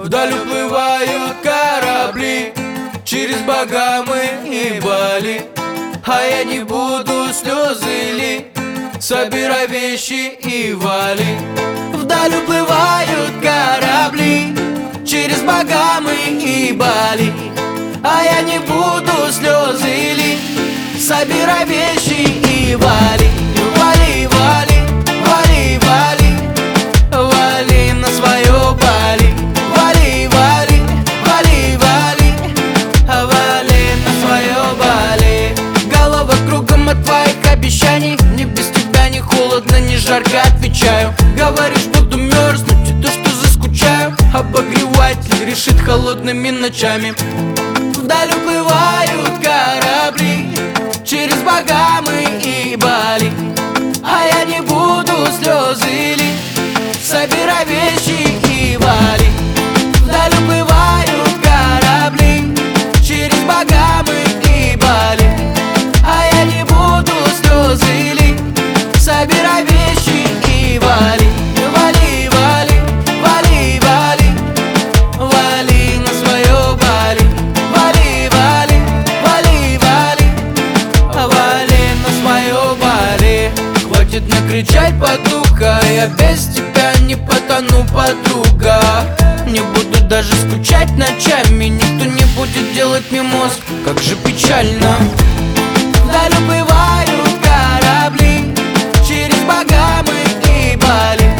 Вдаль уплывают корабли через Багамы и Бали, а я не буду слезы лить, собирай вещи и вали. Вдаль уплывают корабли через Багамы и Бали, а я не буду слезы лить, собирай вещи и вали. Вали, вали, вали, вали, вали на свое Бали. Вали, вали, вали, вали, вали на свое Бали. Голова кругом от твоих обещаний, мне без тебя не холодно, не жарко, отвечаю. Говоришь, буду мерзнуть, и то, что заскучаю, обогреватель решит холодными ночами. Вдаль уплывают корабли через Багамы и Бали, а я не буду слезы лить, собирай вещи и вали. Вдаль уплывают корабли через Багамы и Бали, а я не буду слезы лить, собирай вещи и вали. Вали, вали, вали, вали, вали на свое Бали. Вали, вали, вали, вали, вали на свое Бали. Хватит накричать, подруга, я без тебя не потону, подруга. Не буду даже скучать ночами, никто не будет делать мне мозг, как же печально. Вдаль уплывают корабли через Багамы и Бали,